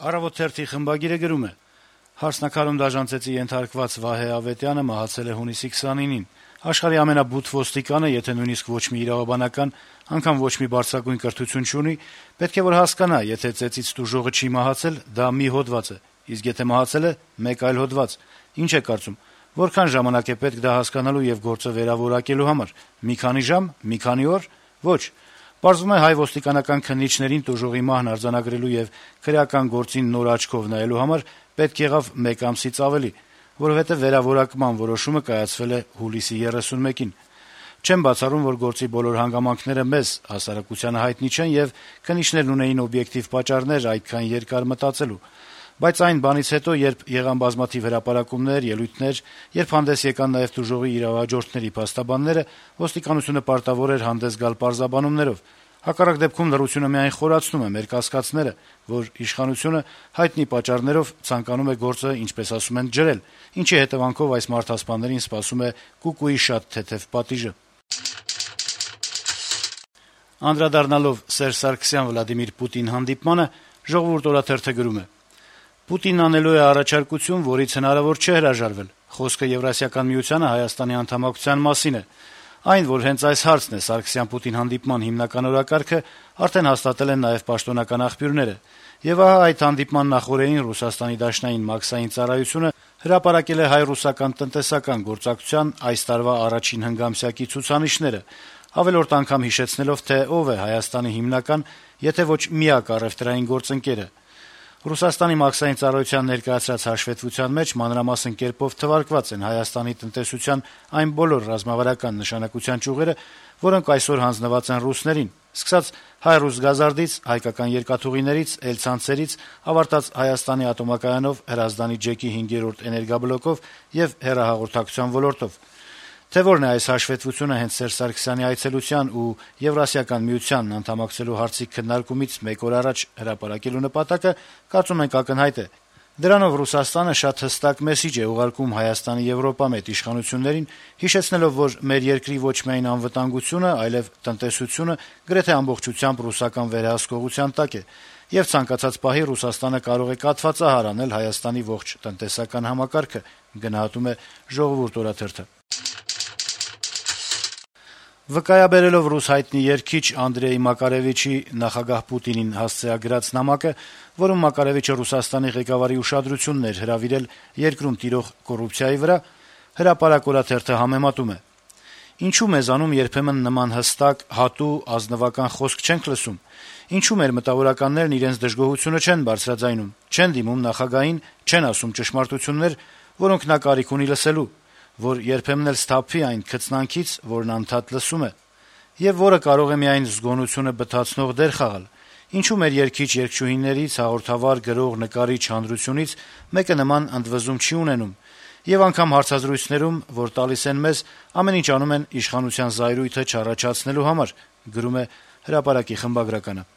Առավոտ թերթի խմբագիրը գրում է. - Հարսնաքարում դաժանցեցի ենթարկված Վահե Ավետյանը մահացել է հունիսի 29-ին: Աշխարհի ամենաբութ ոստիկանը, եթե նույնիսկ ոչ մի իրավաբանական, անգամ ոչ մի բարձրագույն կրթություն չունի, պետք է որ հասկանա, եթե ծեծից տուժողը չի մահացել, դա մի հոդված է, իսկ եթե մահացել է, մեկ այլ հոդված: Ինչ է կարծում, որքան ժամանակ է պետք դա հասկանալու եւ գործը վերավորակելու համար: Մի քանի ժամ, մի քանի օր: Ոչ: Պարզվում է, հայ ոստիկանական քննիչներին տուժողի մահն արձանագրելու եւ քրեական գործին նոր աչքով նայելու համար պետք եղավ մեկ ամսից ավելի, որովհետեւ վերավորակման որոշումը կայացվել է հուլիսի 31-ին: Չեմ բացառում, որ գործի բոլոր հանգամանքները մեզ, հասարակությանը հայտնի չեն եւ քննիչներն ունեին օբյեկտիվ պատճառներ այդքան երկար մտածելու: Բայց այն բանից հետո, երբ եղան բազմաթիվ հրապարակումներ, ելույթներ, երբ հանդես եկան նաեւ տուժողի իրավահաջորդների փաստաբանները, ոստիկանությունը պարտավոր էր հանդես գալ պարզաբանումներով: Հակառակ դեպքում լռությունը միայն խորացնում է մեր կասկածները, որ իշխանությունը հայտնի պատճառներով ցանկանում է գործը, ինչպես ասում են, ջրել, ինչի հետեւանքով այս մարդասպաններին սպասում է կուկուի շատ թեթեւ պատիժը»: Անդրադառնալով Սերժ Սարգսյան-Վլադիմիր Պուտին հանդիպմանը, «Ժողովուրդ» օրաթերթը գրում է. - «Պուտինն անելու է առաջարկություն, որից հնարավոր չէ հրաժարվել: Խոսքը Եվրասիական միությանը Հայաստանի անդամակցության մասին է: Այն, որ հենց այս հարցն է Սարգսյան-Պուտին հանդիպման հիմնական օրակարգը, արդեն հաստատել են նաեւ պաշտոնական աղբյուրները: Եվ ահա այդ հանդիպման նախօրեին Ռուսաստանի դաշնային մաքսային ծառայությունը հրապարակել է հայ-ռուսական տնտեսական գործակցության այս տարվա առաջին հնգամսյակի ցուցանիշները, ավելորդ անգամ հիշեցնելով, թե ով է Հայաստանի հիմնական, եթե ոչ միակ առեւտրային գործընկերը: Ռուսաստանի մաքսային ծառայության ներկայացրած հաշվետվության մեջ մանրամասն կերպով թվարկված են Հայաստանի տնտեսության այն բոլոր ռազմավարական նշանակության ճյուղերը, որոնք այսօր հանձնված են ռուսներին, սկսած հայ-ռուս գազարդից, հայկական երկաթուղիներից, էլցանցերից, ավարտած Հայաստանի ատոմակայանով Հրազդանի ջեկի 5-րդ էներգաբլոկով եւ հեռահաղորդակցության ոլորտով: Թե որն է այս հաշվետվությունը հենց Սերժ Սարգսյանի այցելության ու Եվրասիական միությանն անդամակցելու հարցի քննարկումից մեկ օր առաջ հրապարակելու նպատակը, կարծում ենք, ակնհայտ է: Դրանով Ռուսաստանը շատ հստակ մեսիջ է ուղարկում Հայաստանի եվրոպամետ իշխանություններին, հիշեցնելով, որ մեր երկրի ոչ միայն անվտանգությունը, այլեւ տնտեսությունը գրեթե ամբողջությամբ ռուսական վերահսկողության տակ է, եւ ցանկացած պահի Ռուսաստանը կարող է կաթվածահար անել Հայաստանի ողջ տնտեսական համակարգը»: Վկայաբերելով ռուս հայտնի երգիչ Անդրեյ Մակարեվիչի նախագահ Պուտինին հասցեագրած նամակը, որում Մակարեվիչը Ռուսաստանի ղեկավարի ուշադրությունն էր հրավիրել երկրում տիրող կոռուպցիայի վրա, «Հրապարակ» օրաթերթը համեմատում է. - «Ինչու մեզանում երբեմն նման հստակ, հատու, ազնվական խոսք չենք լսում: Ինչու մեր մտավորականներն իրենց դժգոհությունը չեն բարձրաձայնում, չեն դիմում նախագահին, չեն ասում ճշմարտություններ, որոնք նա կարիք ունի լսելու, որ երբեմն էլ սթափվի այն քծնանքից, որն անդադար լսում է, եւ որը կարող է միայն զգոնությունը բթացնող դեր խաղալ: Ինչու մեր երգիչ-երգչուհիներից, հաղորդավար, գրող, նկարիչ հանրությունից մեկը նման ընդվզում չի ունենում, եւ անգամ հարցազրույցներում, որ տալիս են մեզ, ամեն ինչ անում են իշխանության զայրույթը չառաջացնելու համար»: